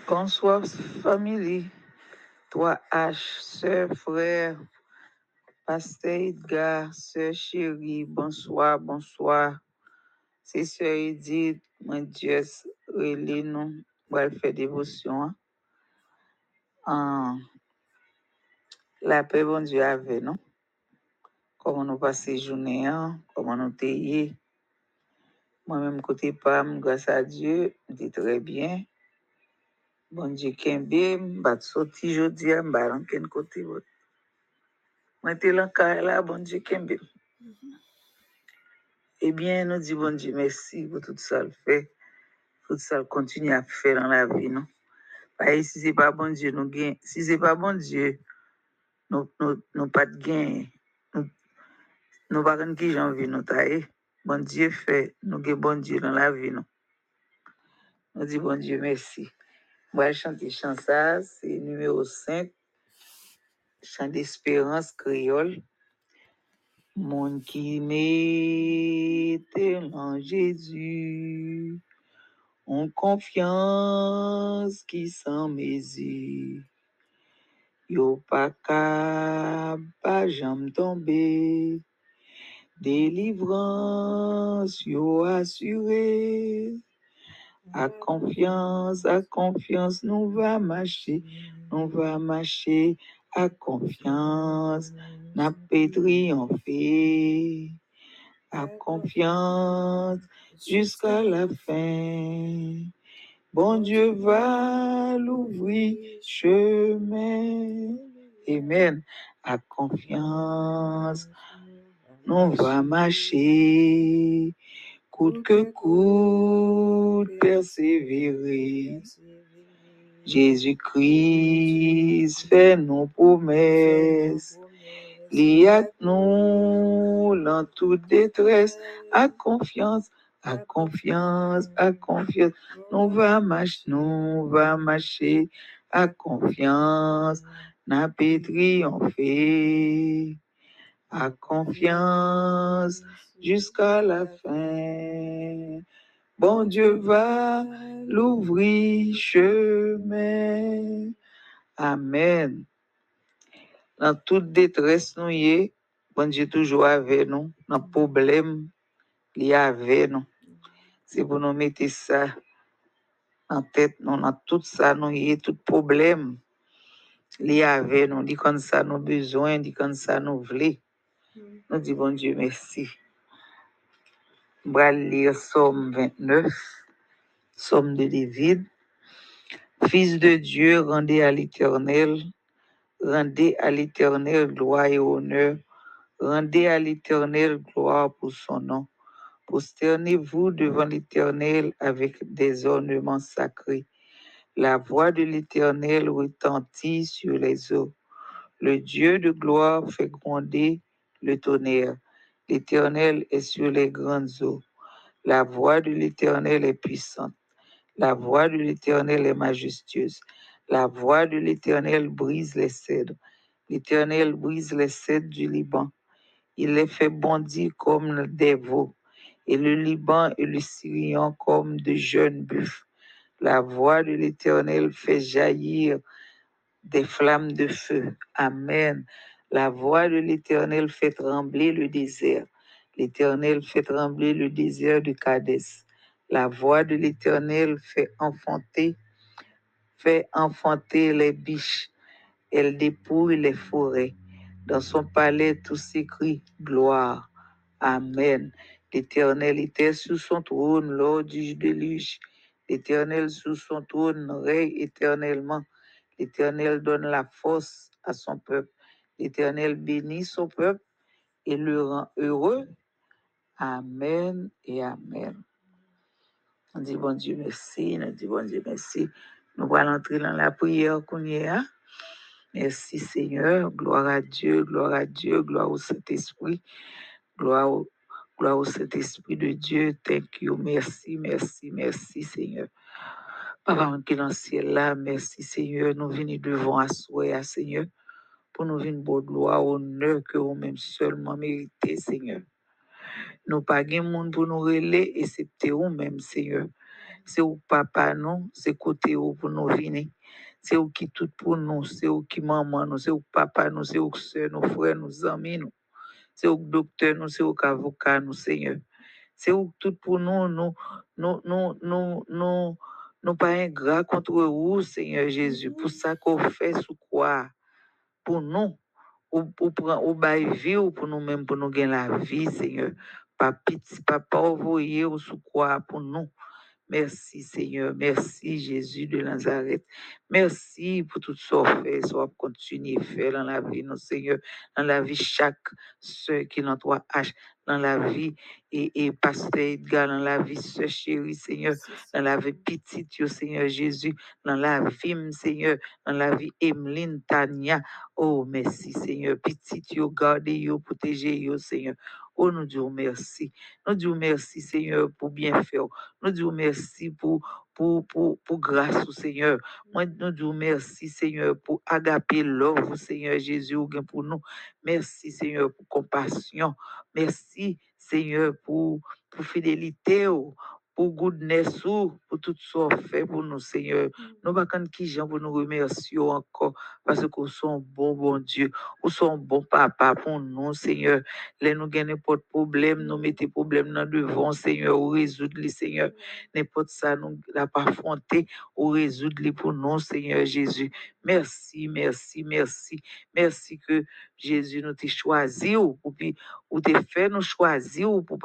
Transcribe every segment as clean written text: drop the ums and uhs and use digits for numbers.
Bonsoir, famille. Toi, H, sœur, frère, pasteur Edgar, sœur chérie, bonsoir, bonsoir. C'est sœur Edith, mon Dieu, relais nous, on va faire dévotion. La paix, bon Dieu, avec nous. Comment nous passons journée, comment nous taillons. Moi-même, côté Pam, grâce à Dieu, je dis très bien. Bon Dieu, Kembe, je vais sortir aujourd'hui, je vais rentrer côté. Moi, je suis là, bon Dieu, Kembe. Eh bien, nous disons, bon Dieu, merci pour tout ça le fait, tout ça le continue à faire dans la vie, non? Parce que si ce n'est pas bon Dieu, nous gagnons. Si ce n'est pas bon Dieu, nous pas de gain. Nous pas de qui j'en vis, nous tailler. Bon Dieu fait, nous gagnons bon Dieu dans la vie, non? Nous disons, bon Dieu, merci. Moi, je chante chant ça, c'est numéro 5, chant d'espérance créole. Mon qui m'était en Jésus. En confiance qui sans mesure, yo pas capable jamais tomber, délivrance yo assuré, à confiance, nous va marcher, à confiance, n'a pas triompher, à confiance jusqu'à la fin. Bon Dieu va l'ouvrir chemin. Amen. À confiance, nous va marcher. Coûte que coûte, persévérer. Jésus-Christ fait nos promesses. Liat nous dans toute détresse. À confiance, nous va marcher, à confiance, n'a pas triompher, à confiance, jusqu'à la fin. Bon Dieu va l'ouvrir chemin. Amen. Dans toute détresse, nous y est, bon Dieu toujours avec nous, dans le problème, il y avec nous. C'est pour nous mettre ça en tête, nous, dans tout ça, nous y est, tout problème, il y avec nous, dit comme ça, nous besoin, dit comme ça, nous voulons. Nous disons, bon Dieu, merci. On va lire Somme 29, Somme de David. Fils de Dieu, rendez à l'Éternel gloire et honneur. Rendez à l'Éternel gloire pour son nom. Prosternez-vous devant l'Éternel avec des ornements sacrés. La voix de l'Éternel retentit sur les eaux. Le Dieu de gloire fait gronder le tonnerre. L'Éternel est sur les grandes eaux. La voix de l'Éternel est puissante. La voix de l'Éternel est majestueuse. La voix de l'Éternel brise les cèdres. L'Éternel brise les cèdres du Liban. Il les fait bondir comme des veaux, et le Liban et le Syrien comme de jeunes buffles. La voix de l'Éternel fait jaillir des flammes de feu. Amen. La voix de l'Éternel fait trembler le désert. L'Éternel fait trembler le désert de Cadès. La voix de l'Éternel fait enfanter les biches. Elle dépouille les forêts. Dans son palais, tout s'écrie gloire. Amen. L'Éternel était sur son trône lors du déluge. L'Éternel sur son trône règne éternellement. L'Éternel donne la force à son peuple. L'Éternel bénit son peuple et le rend heureux. Amen et Amen. On dit bon Dieu merci, on dit bon Dieu merci. Nous allons entrer dans la prière qu'on y a. Merci Seigneur, gloire à Dieu, gloire au Saint-Esprit, gloire au Saint-Esprit de Dieu. Thank you, merci Seigneur. Papa qui est dans le ciel là, merci Seigneur, nous venons devant asseoir Seigneur, pour nous venir beau gloire, honneur que vous-même seulement méritez Seigneur. Nous pas de monde pour nous relayer, excepté vous-même Seigneur. C'est au papa, non? C'est côté où pour nous venir. C'est où qui tout pour nous, c'est où qui maman nous, c'est où papa nous, c'est où soeur, nos frères, nos amis nous. C'est où docteur nous, c'est où avocat nous, Seigneur. C'est où tout pour nous pas ingrat contre vous, Seigneur Jésus, pour ça qu'on fait sous quoi, pour nous, ou bail vie, ou pour nous-mêmes, pour nous gagner la vie, Seigneur. Pas petit, pas envoyer ou sous quoi pour nous. Merci Seigneur, merci Jésus de Nazareth. Merci pour tout ce qu'on fait, soit continuer à faire dans la vie, nos Seigneur, dans la vie chaque soeur qui dans toi H, dans la vie et Pasteur Edgar, dans la vie soeur chérie, Seigneur, dans la vie petite, yo, Seigneur Jésus, dans la vie, Seigneur, dans la vie Emeline, Tania. Oh, merci Seigneur, petite, yo, gardez, yo, protégez, yo, Seigneur. Oh, nous disons merci. Nous disons merci, Seigneur, pour bien faire. Nous disons merci pour grâce au Seigneur. Moi, nous disons merci, Seigneur, pour agaper l'œuvre, Seigneur Jésus, pour nous. Merci, Seigneur, pour compassion. Merci, Seigneur, pour fidélité, pour goodness, pour tout ce qu'on fait pour nous, Seigneur. Nous pas qui gens pour nous remercier encore, parce que nous sommes bon Dieu. Nous sommes bon papa pour nous, Seigneur. Là, nous gagnons pas de problème, nous mettons problème dans devant, Seigneur, ou résoudre les, Seigneur. N'importe ça, nous n'a pas affronté, ou résoudre les pour nous, Seigneur Jésus. Merci, merci, merci. Merci que Jésus nous t'a choisi, ou t'es fait nous choisir pour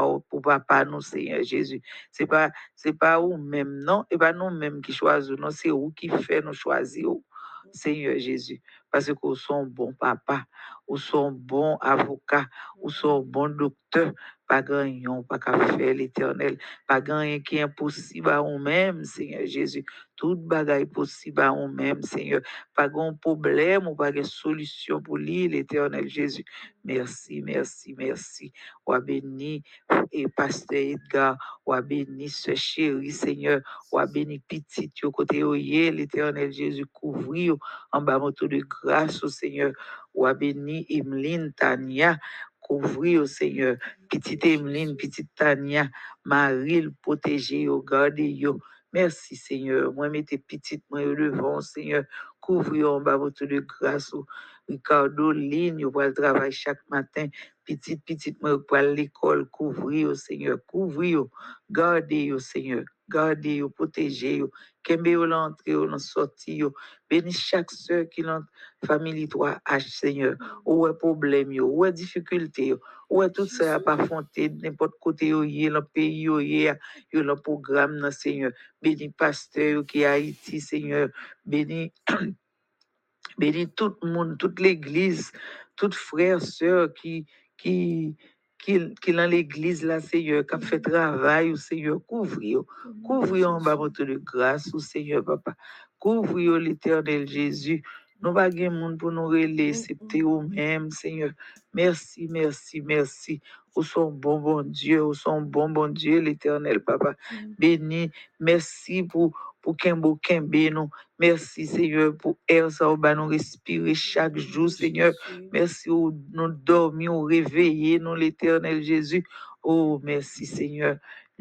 papa, nous, Seigneur Jésus. C'est pas nous-mêmes, non, et pas nous-mêmes qui choisissons, non, c'est vous qui fait nous choisir, Seigneur Jésus. Parce que nous sommes bons papa, nous sommes bons avocats, nous sommes bons docteurs, pas gagnons, pas qu'à faire l'Éternel, pas gagner qui est impossible à nous-mêmes, Seigneur Jésus. Tout bagaille possible à nous-mêmes, Seigneur. Pas de problème ou pas de solution pour lui, l'Éternel Jésus. Merci, merci, merci. Ou béni et Pasteur Edgar, ou béni ce chéri, Seigneur, ou béni petit, au côté l'Éternel Jésus, couvrir en bas moto de grâce au Seigneur, ou béni Emeline, Tania, couvrir au Seigneur, petite Emeline, petite Tania, Marie, protéger, garder, yo. Merci, Seigneur. Moi, mettez petite, moi, devant, Seigneur. Couvrir en bas votre de grâce. Ricardo, ligne, pour le travail chaque matin. Petite, moi, pour l'école. Couvrir, Seigneur. Couvrir. Gardez, Seigneur. Gardez, protéger. Kembe, l'entrée, l'en sortie. Bénis chaque soeur qui l'entre. Famille, toi, H, Seigneur. Où est problème, où est difficulté, où est tout ça à pas affronter, n'importe côté, dans le pays, le programme, Seigneur. Bénis pasteur qui est Haïti, Seigneur. Bénis tout le monde, toute l'église, tout frère, sœur qui, qui dans l'église, là, Seigneur, qui fait travail, Seigneur, couvrir en bas votre de grâce, Seigneur, papa. Couvrir l'Éternel Jésus. Nous pas de monde pour nous relayer, c'est vous-même, Seigneur. Merci, merci, merci. Vous sont bon Dieu, vous sont bon Dieu, l'Éternel, papa. Béni, merci pour Kembe, nous. Merci, Seigneur, pour air, ça, nous respirer chaque jour, Seigneur. Merci, nous dormir, nous réveiller, nous, l'Éternel Jésus. Oh, merci, Seigneur.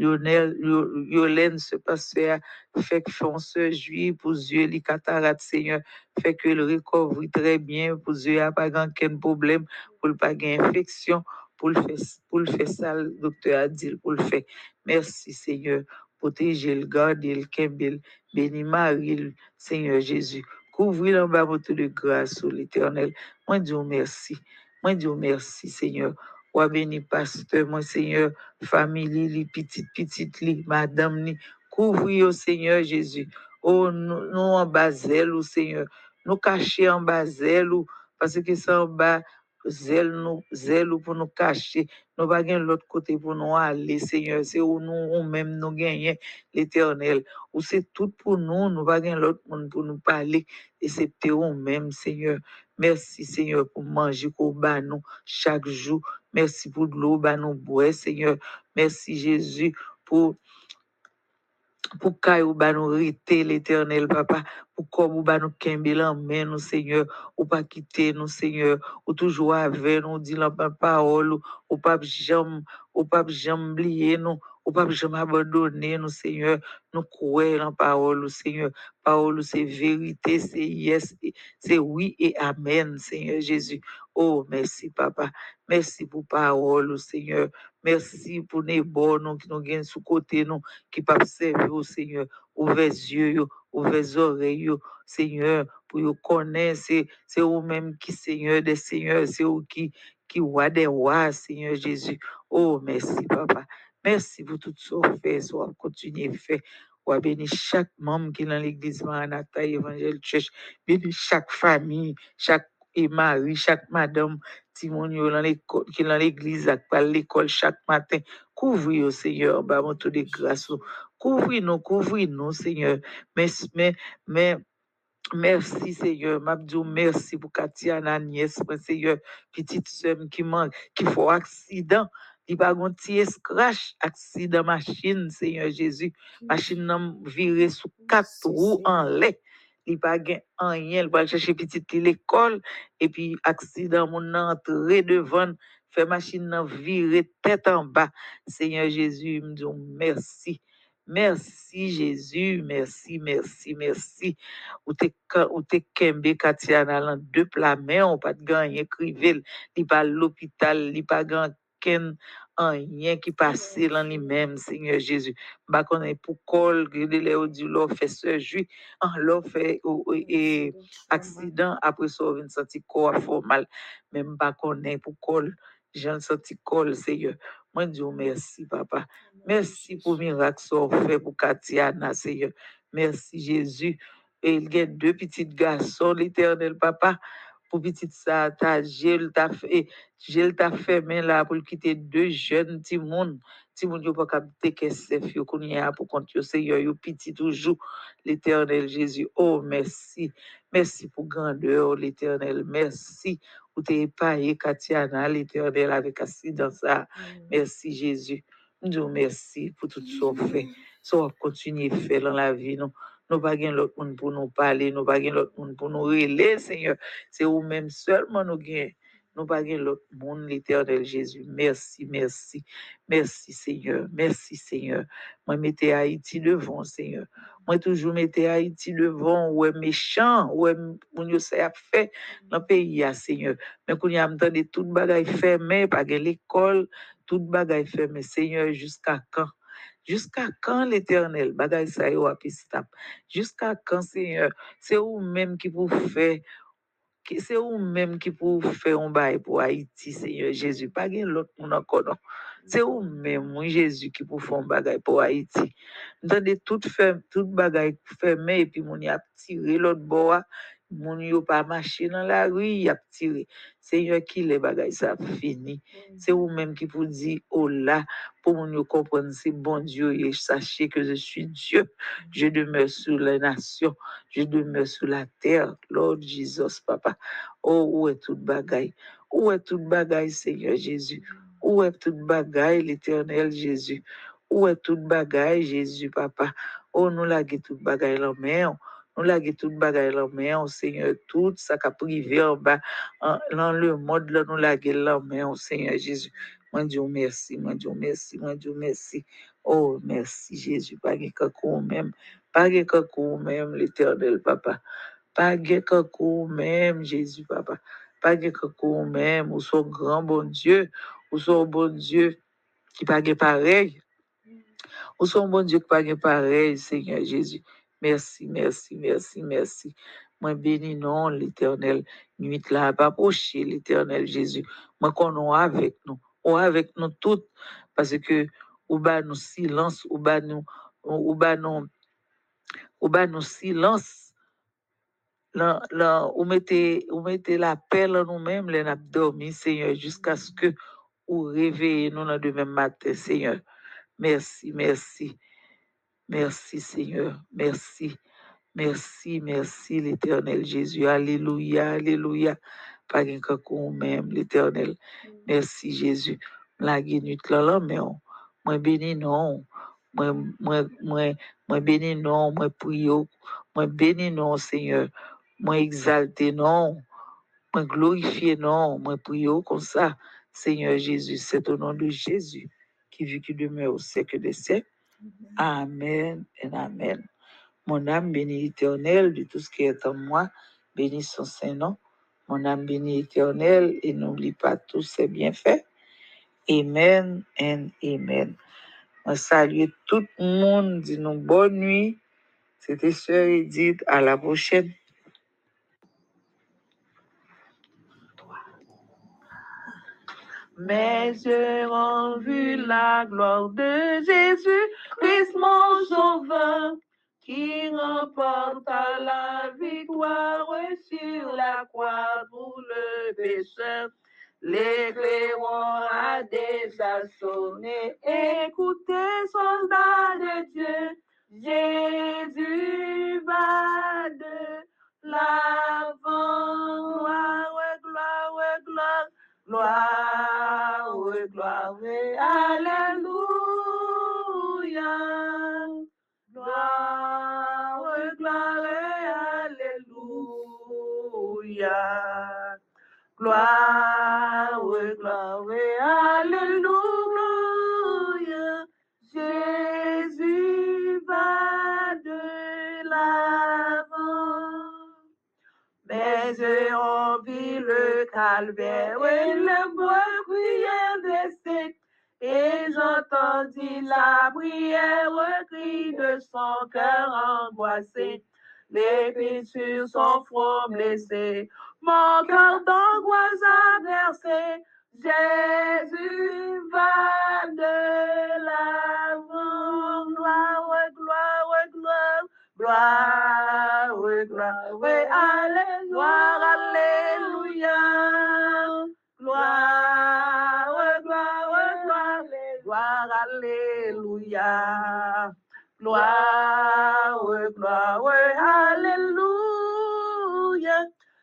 Yolène, ce pasteur, fait que fonceur juif pour Dieu, les cataractes, Seigneur, fait que le recouvre très bien pour Dieu, il n'y a pas aucun problème, pour ne pas gagner infection, pour le faire ça, le docteur a dit, pour le faire. Merci, Seigneur. Protéger le garder le Kembel, béni Marie, Seigneur Jésus. Couvrir en bas votre de grâce sur l'Éternel. Moi, Dieu merci. Moi, Dieu merci, Seigneur. Ou béni pasteur, mon Seigneur, famille, les petites, les madame, les couvrir au Seigneur Jésus. Oh, nous en bas zèle, au Seigneur. Nous cacher en bas zèle, parce que c'est en bas zèle pour nous cacher. Nous pas gagner l'autre côté pour nous aller, Seigneur. C'est où nous même nous gagner l'Éternel. Ou c'est tout pour nous, nous pas gagner l'autre monde pour nous parler. Et c'est nous même, Seigneur. Merci, Seigneur, pour manger pour nous chaque jour. Merci pour de l'eau, nous boire, Seigneur. Merci, Jésus, pour caillou ba nous riter l'Éternel, papa, pour comme ou ba nous kembe l'emmène, nous, Seigneur, ou pas quitter nous, Seigneur, ou toujours avec nous, dit la parole, ou pas jamais oublier nous, ou pas jamais abandonner nous, Seigneur. Nous croyons en parole, Seigneur. Parole, c'est vérité, c'est yes, c'est oui et amen, Seigneur Jésus. Oh, merci, Papa. Merci pour parole, Seigneur. Merci pour les bons qui nous gagnent sous côté, nous, qui peuvent servir, Seigneur. Ouvrez les yeux, ouvrez les oreilles, Seigneur, pour nous connaître. C'est vous-même qui, Seigneur des Seigneurs, c'est vous qui roi des rois, Seigneur Jésus. Oh, merci, Papa. Merci pour tout ce que vous faites, ce que vous continuez à faire. Ou béni chaque membre qui est dans l'église Maranatha Evangel Church, béni chaque famille, chaque mari, chaque madame, Timonio qui est dans l'église, à l'école chaque matin. Couvrez-nous, Seigneur, bah, mon tout de grâce. Couvrez-nous, Seigneur. Mais, merci, Seigneur. Mabdou, merci pour Katiana, Agnès, Seigneur, petite sœur qui manque, qui fait accident. Il va un petit scratch, accident machine, Seigneur Jésus. Machine nan virée sous 4 roues en lait. Il va pas rien, il va chercher petite l'école et puis accident mon entrée devant fait machine nan virer tête en bas. Seigneur Jésus, me dit merci. Merci Jésus, merci, merci, merci. Ou te kembe Katiana lan deux plats mais on pas de gagner crivel, li pas l'hôpital, li pas gan ken rien qui passe dans lui-même, Seigneur Jésus. Bah qu'on est pour col, griller les du l'or fait surgery, l'or fait et accident après ça on senti corps fort mal, même pas qu'on est pour col, j'ai senti col, Seigneur. Moi dis merci papa. Merci pour miracle ça fait pour Katiana, Seigneur. Merci Jésus. Et il y a deux petits garçons, l'Éternel papa. Pour petite ça, j'ai t'a fait mais là pour quitter deux jeunes Timoun yo pas capter qu'est-ce yo connait pour compte yo Seigneur yo petit toujours l'Éternel Jésus. Oh merci. Merci pour grandeur l'Éternel. Merci pour t'es épargné Katiana l'Éternel avec accident ça. Merci Jésus. Nous merci pour tout ce qu'on fait. Ça va continuer à faire dans la vie nous. Nous pas gain l'autre monde pour nous parler, nous pas gain l'autre monde pour nous relayer Seigneur. C'est vous-même seulement nous gain. Nous pas gain l'autre monde, l'Éternel Jésus. Merci, merci. Merci, Seigneur. Merci, Seigneur. Moi, mettez Haïti devant, Seigneur. Moi, toujours mettez Haïti devant, ou est méchant, ou est mon Dieu, ça a fait dans le pays, Seigneur. Mais quand y a entendu toute bagaille fermée, pas l'école, toute bagaille fermée, Seigneur, jusqu'à quand? Jusqu'à quand l'Éternel, bagaille ça y a jusqu'à quand, Seigneur? C'est vous-même qui vous fait c'est vous-même qui pour faire un bail pour Haïti, Seigneur Jésus. Pas l'autre monde encore, non. C'est vous-même, oui, Jésus, qui pour faire un bagage pour Haïti. Entendez, toute bagaille fermée, et puis mon y a tiré l'autre bois, mon y a pas marché dans la rue, y a tiré. Seigneur, qui les bagailles, ça fini. C'est vous-même qui pour dire, oh là, pour mon y comprendre, c'est bon Dieu, et sachez que je suis Dieu. Je demeure sur les nations. Je demeure sur la terre, Lord Jesus, Papa. Oh, où est toute bagaille? Où est toute bagaille, Seigneur Jésus? Où est toute bagaille, l'Éternel Jésus? Où est toute bagaille, Jésus, Papa? Oh, nous laguons toute bagaille la main. Nous laguons toute bagaille la main, Seigneur. Tout ça qui a privé en bas, dans le monde, là, nous laguons la main, Seigneur Jésus. Moi, Dieu, merci. Moi, Dieu, merci. Moi, Dieu, merci. Oh, merci, Jésus. Pas que même. Pas que même, l'Éternel, Papa. Pas que même, Jésus, Papa. Pas que même, ou son grand bon Dieu, ou son bon Dieu qui pas pareil. Ou son bon Dieu qui pas pareil, Seigneur Jésus. Merci, merci, merci, merci. Moi, béni non, l'Éternel. Nuit là, pas approcher, l'Éternel Jésus. Moi, qu'on a avec nous. On avec nous toutes. Parce que, ou bas nous silence, ou bas nous silence. Ou mettez la pelle en nous-mêmes, les n'a dormi, Seigneur, jusqu'à ce que ou réveillez nous le demain matin, Seigneur. Merci, merci. Merci, Seigneur. Merci. Merci, merci, l'Éternel Jésus. Alléluia, alléluia. Pas qu'un coup même, l'Éternel. Merci, Jésus. La guénite là, mais moi béni non. Moi béni non, moi prie, moi béni non, Seigneur. Moi exalté non. Moi glorifié non. Moi prie comme ça. Seigneur Jésus, c'est au nom de Jésus qui vit, qui demeure au siècle des siècles. Amen et amen. Mon âme bénit l'Éternel de tout ce qui est en moi, bénit son Saint-Nom. Mon âme bénit l'Éternel et n'oublie pas tous ses bienfaits. Amen and amen. On salue tout le monde, dis-nous bonne nuit. C'était Sœur Edith, à la prochaine. Mes yeux ont vu la gloire de Jésus, Christ mon sauveur, qui remporta la victoire sur la croix pour le pécheur. L'éclaireur a déjà sonné, écoutez, soldats de Dieu, Jésus va de l'avant, gloire, gloire, gloire. Gloire, gloire, alléluia. Gloire, gloire, alléluia. Gloire, gloire, alléluia. Jésus va de l'avant. Mes yeux ont vu le calvaire et le bois prière des saints. Et j'entendis la prière, cri de son cœur angoissé. Les sur son front blessé, mon cœur d'angoisse a versé. Jésus va de l'avant, gloire, gloire, gloire. Gloire, gloire, alléluia. Gloire, gloire, gloire, gloire, alléluia. Gloire, gloire, alléluia.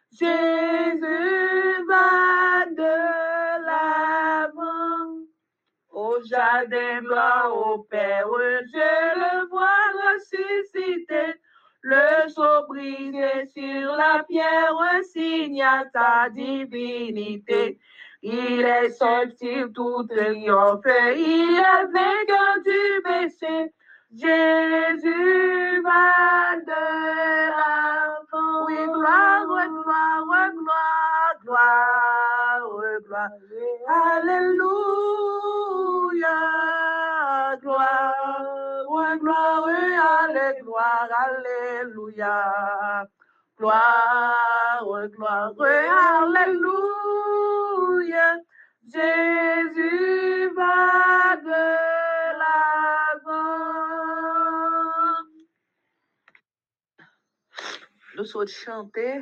Jésus va de l'avant. Au jardin, gloire au Père, je le vois ressusciter. Le sceau brisé sur la pierre signe à ta divinité. Il est sorti tout triomphé, il est vainqueur du péché. Jésus va de l'avant. Oui, gloire, gloire, gloire, gloire, gloire. Alléluia. Gloire, gloire, gloire, alléluia. Gloire, gloire, alléluia. Jésus va de l'avant. Nous sommes chantés.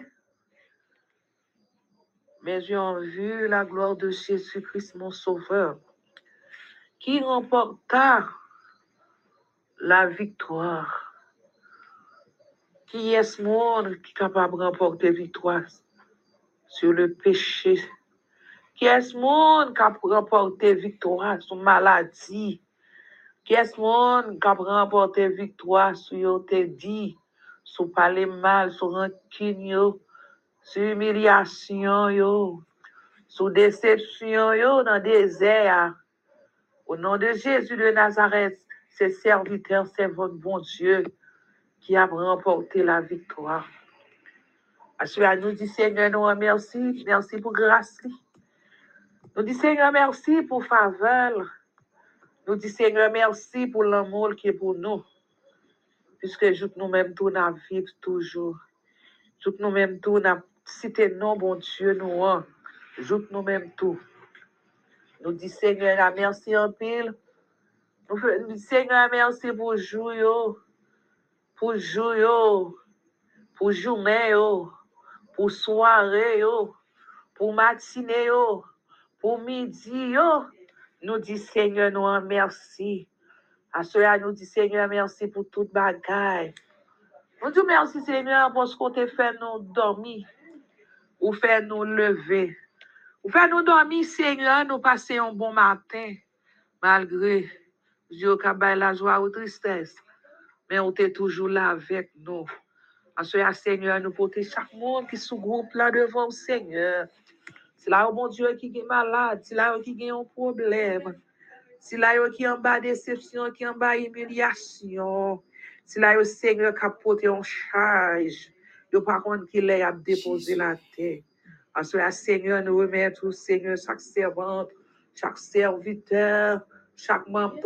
Mes yeux ont vu la gloire de Jésus-Christ, mon Sauveur, qui remporta la victoire. Qui est ce monde qui est capable de remporter victoire sur le péché? Qui est ce monde qui a remporté victoire sur la maladie? Qui est ce monde qui a remporté victoire sur te dit, sur parler mal, sur rancune, sur humiliation, sur déception dans le désert? Au nom de Jésus de Nazareth, ses serviteurs servent votre bon Dieu qui a remporté la victoire. À nous dit Seigneur, nous remercie, merci pour grâce. Nous dit Seigneur, merci pour faveur. Nous dit Seigneur, merci pour l'amour qui est pour nous. Puisque nous-mêmes tout n'a vivre toujours. Nous-mêmes tout n'a cité non, bon Dieu, nous en. Nous-mêmes tout. Nous dit Seigneur, merci en pile. Nous dit Seigneur, merci pour jour, pour jour, pour journée, pour soirée, pour matinée, pour midi, nous dit Seigneur, nous en merci. À cela, nous dit Seigneur, merci pour toute bagaille. Nous dit merci Seigneur pour ce qu'on t'a fait nous dormir, ou fait nous lever. Ou fait nous dormir, Seigneur, nous passer un bon matin, malgré Dieu qui a la joie ou tristesse. Mais on est toujours là avec nous. À cela, Seigneur, nous portons chaque monde qui sous groupe là devant le Seigneur. C'est là, mon Dieu, qui est malade, c'est là qui a un problème. Si là yo qui en bas déception, qui en bas humiliation, si là yo Seigneur qui a porté en charge, yo par contre qui l'a déposé la terre. Parce que Seigneur nous remet tout, Seigneur, chaque servante, chaque serviteur, chaque membre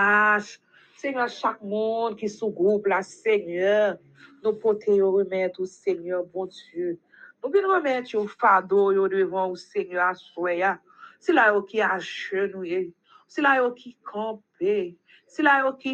3H, Seigneur, chaque monde qui sous groupe là, Seigneur, nous portons remettre tout, Seigneur, bon Dieu. Nous venons remettre au fardeau devant au Seigneur à soya. C'est là qui a agenouillé, c'est là qui campé, c'est là qui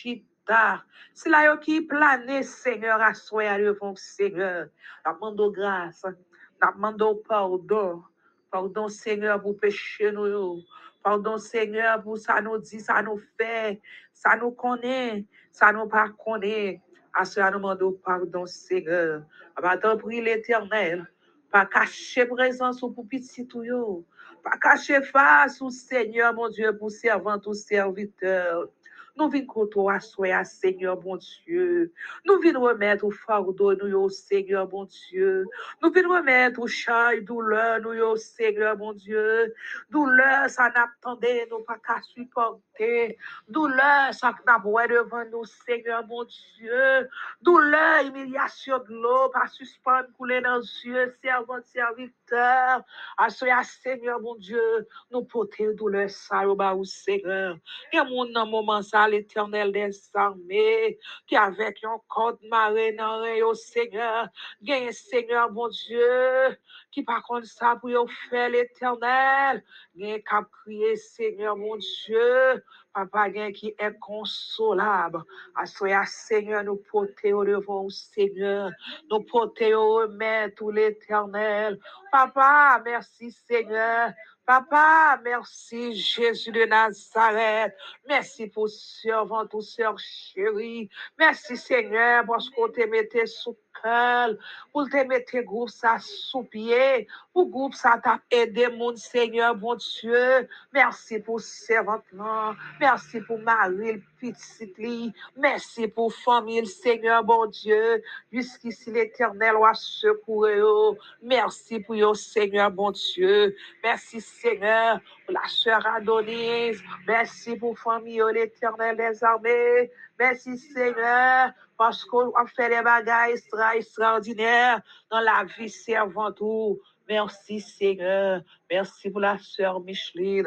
chita, c'est là qui plané, Seigneur, à soya devant le Seigneur. Amando grâce, amando pardon. Pardon, Seigneur, pour pécher nous. Pardon, Seigneur, pour ça nous dit, ça nous fait, ça nous connaît, ça nous pas connaît. À cela, nous demandons pardon, Seigneur. Avant prie l'Éternel, pas cacher présence ou pour petit tout yo, pas cacher face au Seigneur, mon Dieu, pour servant ou serviteur. Nous venons côtoyer, soyez Seigneur, mon Dieu. Nous venons remettre au fardeau, nous, au Seigneur, mon Dieu. Nous venons remettre au chant et douleur, nous, au Seigneur, mon Dieu. Douleur, ça n'attendait, nous pas qu'à supporter. Douleur, ça n'a pas devant nous, Seigneur, mon Dieu. Douleur, humiliation de l'eau, pas suspendre, couler dans les yeux, servant, serviteur. À ce Seigneur, mon Dieu, nous porter douleur, ça, au Seigneur. Et mon moment, ça, l'Éternel des armées, qui avec un code marée dans le Seigneur, gagne Seigneur, mon Dieu, qui par contre ça pour faire l'Éternel, gagne qu'à prier Seigneur, mon Dieu, papa gagne qui est consolable. À soya Seigneur, nous porter au devant Seigneur, nous porter au remettre l'Éternel. Papa, merci Seigneur. Papa, merci Jésus de Nazareth. Merci pour servant, tout sœur chérie. Merci Seigneur parce qu'on te mettait sous cœur, pour te mettre groupe ça sous pied, pour groupe ça t'a aidé mon Seigneur, mon Dieu. Merci pour servante, merci pour Marie, petite, merci pour famille, Seigneur, mon Dieu. Jusqu'ici l'Éternel va secourir. Merci pour yo, Seigneur, mon Dieu. Merci Seigneur pour la sœur Adonis. Merci pour famille l'Éternel des armées. Merci Seigneur parce qu'on fait des bagages extraordinaires dans la vie servante. Merci Seigneur. Merci pour la sœur Micheline.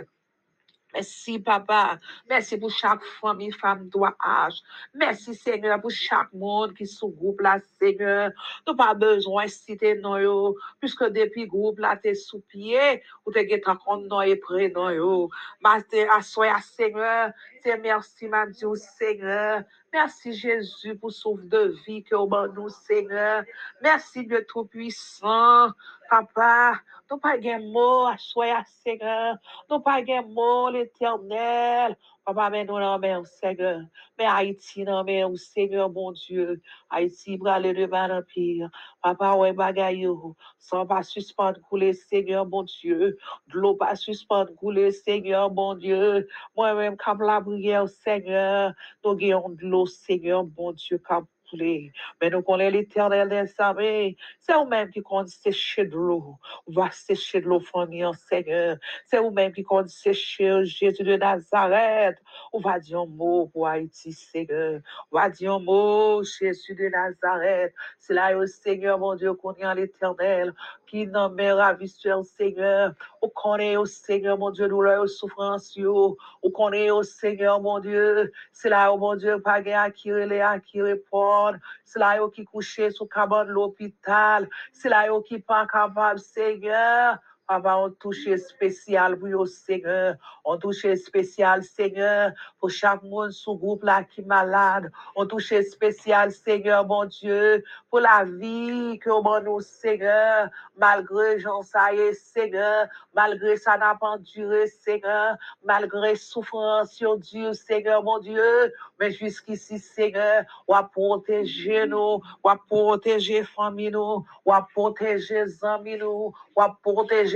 Merci, papa. Merci pour chaque famille, femme, toi, âge. Merci, Seigneur, pour chaque monde qui sous groupe là, Seigneur. Nous pas besoin de citer non yo, puisque depuis groupe là, t'es sous pied, ou t'es guet en compte non et près non yo. Master, assoya, Seigneur. C'est merci, ma Dieu, Seigneur. Merci, Jésus, pour souffle de vie que au bon nous, Seigneur. Merci, Dieu Tout-Puissant. Papa, nous pas de mots, assoya, Seigneur. Nous pas de mots, l'Éternel. Papa, mais nous non, mais Seigneur. Mais Haïti, non, mais Seigneur, mon Dieu. Haïti, brale de pire. Papa, ouais, bagaille, sans pas suspendre couler, Seigneur, mon Dieu. De l'eau pas suspendre couler, Seigneur, mon Dieu. Moi-même, comme la prière, Seigneur. Nous gagnons de l'eau, Seigneur, mon Dieu, comme couler. Mais nous connaissons l'Éternel des armées. C'est vous-même qui compte sécher de l'eau. On va sécher de l'eau, famille, Seigneur. C'est vous-même qui compte sécher Jésus de Nazareth. On va dire un mot pour Haïti, Seigneur. On va dire un mot, Jésus de Nazareth. C'est là, au Seigneur, mon Dieu, qu'on est en l'Éternel, qui nomme ravisseur, Seigneur. On connaît au Seigneur, mon Dieu, douleur, souffrance, on connaît au Seigneur, mon Dieu. C'est là, mon Dieu, pas à qui répondre. C'est là, qui couché sous cabane de l'hôpital. C'est là, qui pas capable, Seigneur. Papa, on touche spécial pour vous, Seigneur. On touche spécial, Seigneur, pour chaque monde sous groupe là qui est malade. On touche spécial, Seigneur, mon Dieu, pour la vie que on nous, Seigneur. Malgré Jean ça y est, Seigneur. Malgré ça n'a pas enduré, Seigneur. Malgré souffrance sur Dieu, Seigneur, mon Dieu. Mais jusqu'ici, Seigneur, on va protéger nous, on va protéger famille nous, on va protéger amis nous, on va protéger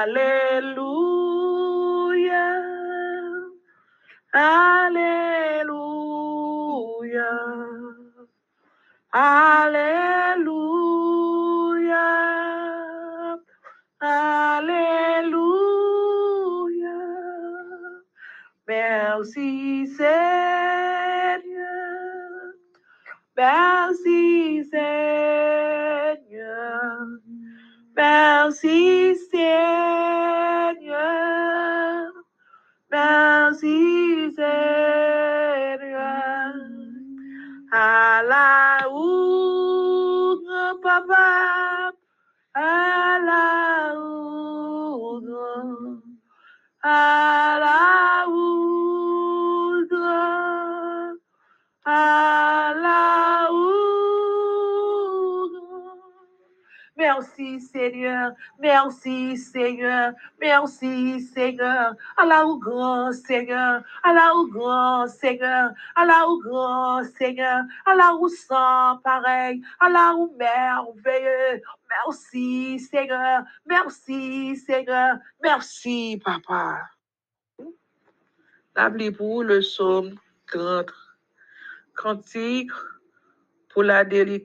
Alléluia. Alléluia. Alléluia. Alléluia. Merci Seigneur. Merci Seigneur. Merci Seigneur. Merci Seigneur. À la hougue, papa. À la hougue. À la hougue. À la hougue. Merci Seigneur, merci Seigneur, merci Seigneur. Allah au grand Seigneur, Allah au grand Seigneur, Allah au grand Seigneur, Allah au sans pareil, Allah au merveilleux. Merci Seigneur, merci Seigneur, merci Papa. N'oubliez pour le psaume 30, cantique pour la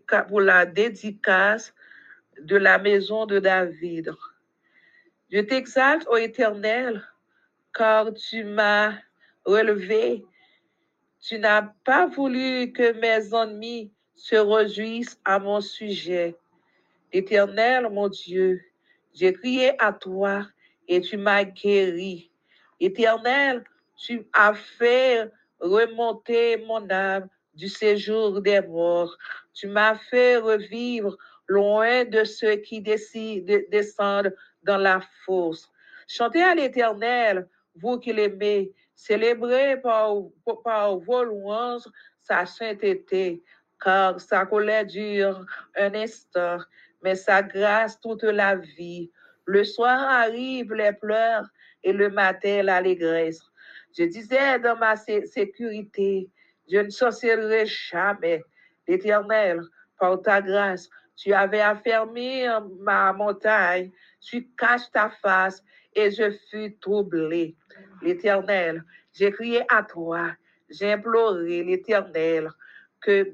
dédicace de la maison de David. Je t'exalte, ô Éternel, car tu m'as relevé. Tu n'as pas voulu que mes ennemis se réjouissent à mon sujet. Éternel, mon Dieu, j'ai crié à toi et tu m'as guéri. Éternel, tu as fait remonter mon âme du séjour des morts. Tu m'as fait revivre loin de ceux qui descendent dans la fosse. Chantez à l'Éternel, vous qui l'aimez, célébrez par vos louanges sa sainteté, car sa colère dure un instant, mais sa grâce toute la vie. Le soir arrivent les pleurs et le matin l'allégresse. Je disais dans ma sécurité, je ne sorcellerai jamais. L'Éternel, par ta grâce, tu avais affermi ma montagne, tu caches ta face et je fus troublé. L'Éternel, j'ai crié à toi, j'ai imploré l'Éternel, que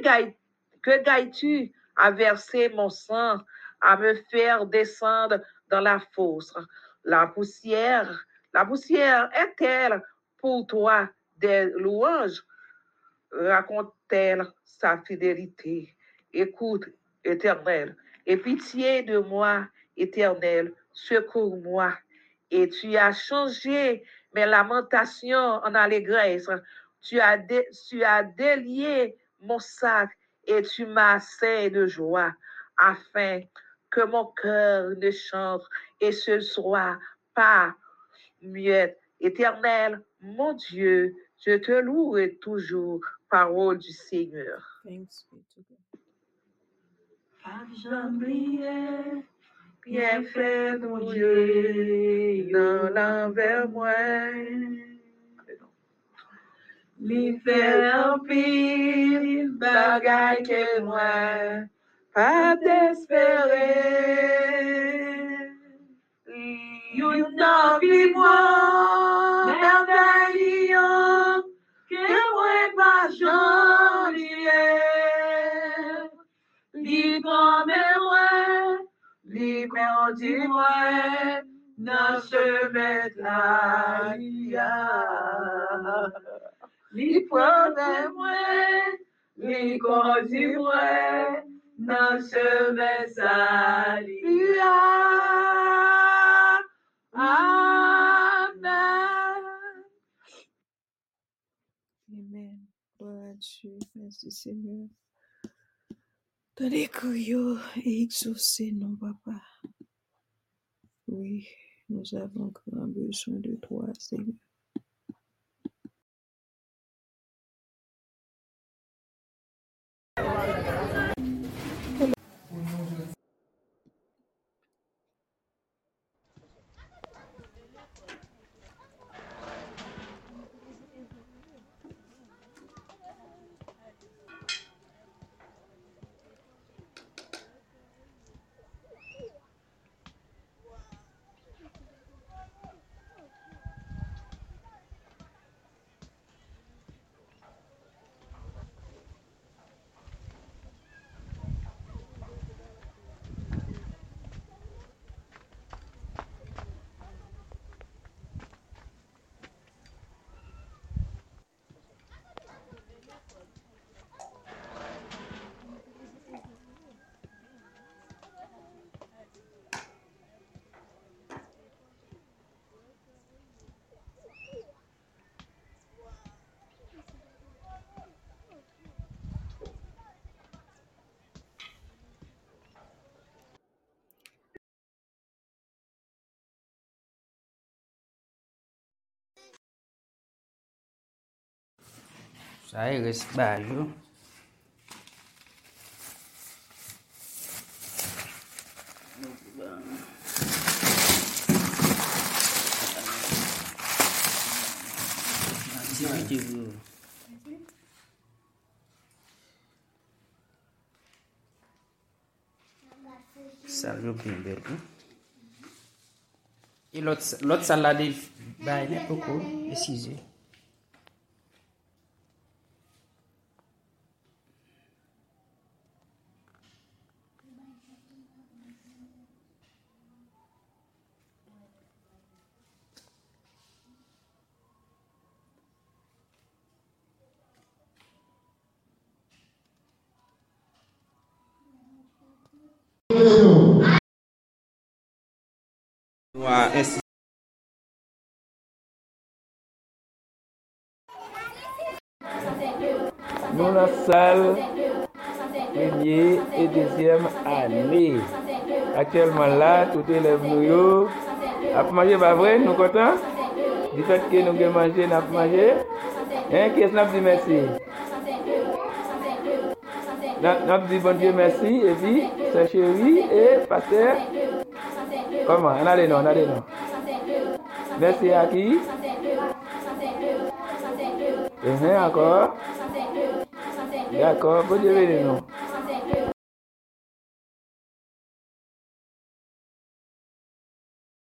gailles-tu à verser mon sang, à me faire descendre dans la fosse? La poussière est-elle pour toi des louanges? Raconte-t-elle sa fidélité? Écoute, Éternel, et pitié de moi, Éternel, secours-moi. Et tu as changé mes lamentations en allégresse. Tu as délié mon sac et tu m'as ceint de joie, afin que mon cœur ne chante et ce soit pas muette. Éternel, mon Dieu, je te louerai toujours, parole du Seigneur. Thanks be to God. J'oubliais, bien fait mon Dieu, dans l'envers moi. Li fait un pile, bagaille que moi, pas d'espérer. You n'en vis moi, merveilleux, que moi pas j'en Li promets moi, li dit moi, dans ce maître-là, li promets moi, li dit moi, dans ce maître-là, Amen. Amen. Gloire à Dieu. Merci Seigneur. Tandis que yo exaucé non, papa. Oui, nous avons grand besoin de toi, Seigneur. Ça reste bajou. Salve bien belle. Et l'autre salade, bah, il est beaucoup précisé. Nous la salle première et deuxième année. Actuellement là, tout élève nous a mangé, pas vrai? Nous contents du fait que nous avons mangé, nous avons mangé. Hein, qu'est-ce que nous dit merci? Nous avons dit bon Dieu merci et puis c'est chéri et pasteur. Comment? On a les noms, on a les noms. Merci à qui? Et encore. D'accord, bon Dieu bénisse nous.